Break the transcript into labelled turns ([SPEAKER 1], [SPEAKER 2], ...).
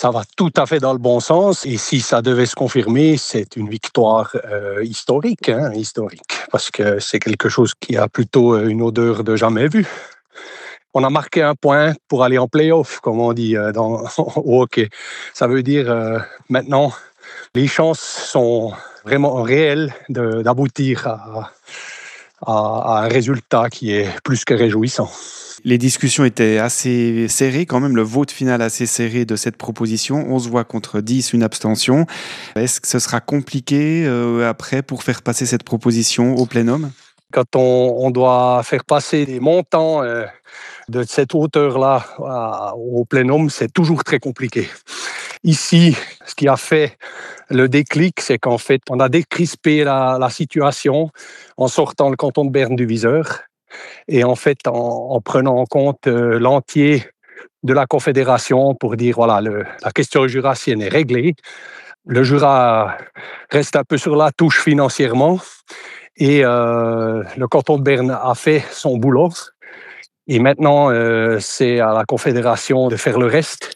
[SPEAKER 1] Ça va tout à fait dans le bon sens. Et si ça devait se confirmer, c'est une victoire historique, historique, parce que c'est quelque chose qui a plutôt une odeur de jamais vu. On a marqué un point pour aller en play-off, comme on dit au hockey. Ça veut dire maintenant, les chances sont vraiment réelles d'aboutir à un résultat qui est plus que réjouissant.
[SPEAKER 2] Les discussions étaient assez serrées quand même, le vote final assez serré de cette proposition. 11 voix contre 10, une abstention. Est-ce que ce sera compliqué après pour faire passer cette proposition au plénum?
[SPEAKER 1] Quand on doit faire passer des montants de cette hauteur-là au plénum, c'est toujours très compliqué. Ici, ce qui a fait le déclic, c'est qu'en fait, on a décrispé la situation en sortant le canton de Berne du viseur et en fait, en prenant en compte l'entier de la Confédération pour dire, voilà, la question jurassienne est réglée. Le Jura reste un peu sur la touche financièrement et le canton de Berne a fait son boulot. Et maintenant, c'est à la Confédération de faire le reste.